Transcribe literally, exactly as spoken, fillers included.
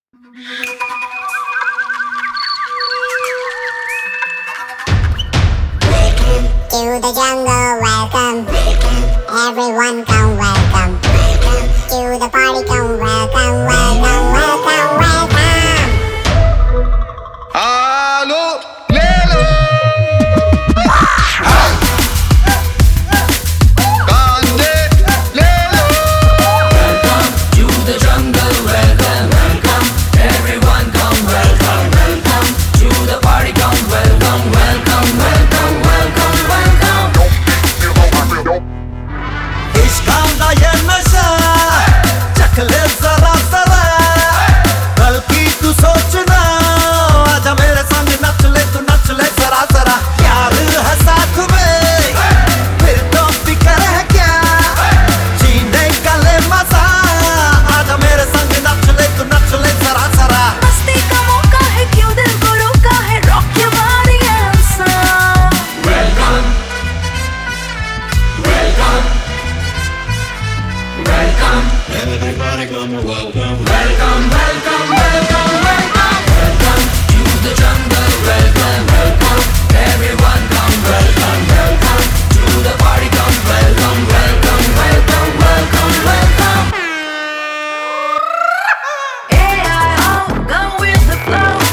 To the jungle, welcome. Everyone come, welcome. To the party, come, welcome, welcome, welcome, welcome. Alô, Lelo! Kande, Lelo! Welcome to the jungle, welcome, welcome. Everyone come, welcome, welcome. To the party come, welcome, welcome, welcome, welcome, welcome. इश्कांदा ये नशा चख ले जरा जरा बल्कि तू सोचना आजा मेरे संग नच ले तू नच ले जरा जरा प्यार है साथ में फिर तो फिक्र है क्या जीने का ले मजा आजा मेरे संग नच ले तू नच ले जरा जरा मस्ती का मौका है क्यों दिल को रोका है rock your body and song Welcome, welcome, welcome. Everybody come welcome. Welcome, welcome, welcome, welcome. Welcome to the jungle, welcome, welcome. Everyone come, welcome, welcome. To the party come, welcome, welcome, welcome, welcome, welcome. A I O, go with the flow.